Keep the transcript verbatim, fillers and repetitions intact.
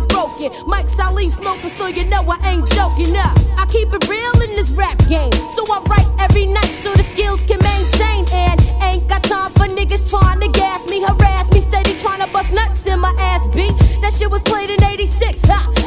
broken. Mike's I leave smoking, so you know I ain't joking up. I keep it real in this rap game, so I write every night so the skills can maintain. And ain't got time for niggas trying to gas me, harass me, steady trying to bust nuts in my ass beat. That shit was played in eighty-six, ha.